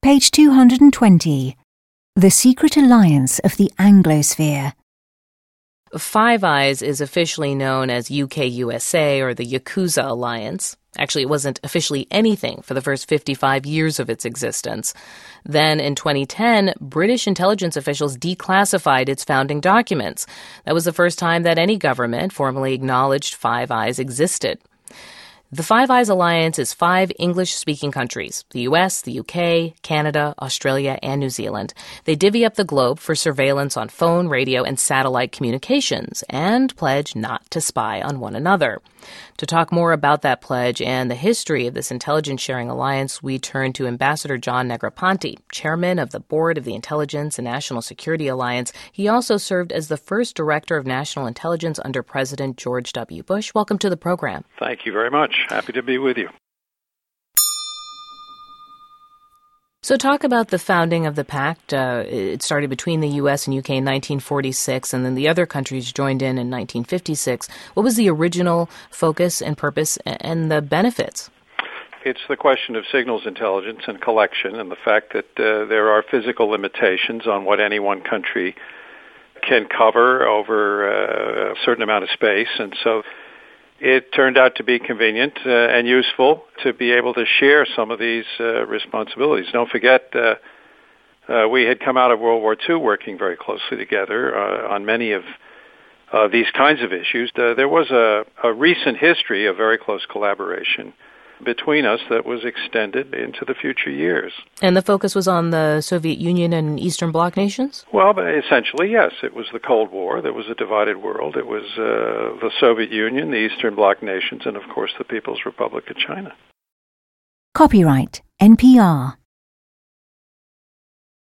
Page 220. The Secret Alliance of the Anglosphere. Five Eyes is officially known as UK-USA or the Yakuza Alliance. Actually, it wasn't officially anything for the first 55 years of its existence. Then, in 2010, British intelligence officials declassified its founding documents. That was the first time that any government formally acknowledged Five Eyes existed. The Five Eyes Alliance is 5 English-speaking countries: the US, the UK, Canada, Australia, and New Zealand. They divvy up the globe for surveillance on phone, radio, and satellite communications and pledge not to spy on one another. To talk more about that pledge and the history of this intelligence-sharing alliance, we turn to Ambassador John Negroponte, chairman of the board of the Intelligence and National Security Alliance. He also served as the first director of national intelligence under President George W. Bush. Welcome to the program. Thank you very much. Happy to be with you. So talk about the founding of the pact. It started between the U.S. and U.K. in 1946, and then the other countries joined in 1956. What was the original focus and purpose and the benefits? It's the question of signals intelligence and collection, and the fact that there are physical limitations on what any one country can cover over a certain amount of space. And so it turned out to be convenient and useful to be able to share some of these responsibilities. Don't forget, we had come out of World War II working very closely together on many of these kinds of issues. There was a recent history of very close collaboration between us that was extended into the future years. And the focus was on the Soviet Union and Eastern Bloc nations? Well, essentially, yes. It was the Cold War. There was a divided world. It was the Soviet Union, the Eastern Bloc nations, and, of course, the People's Republic of China. Copyright NPR.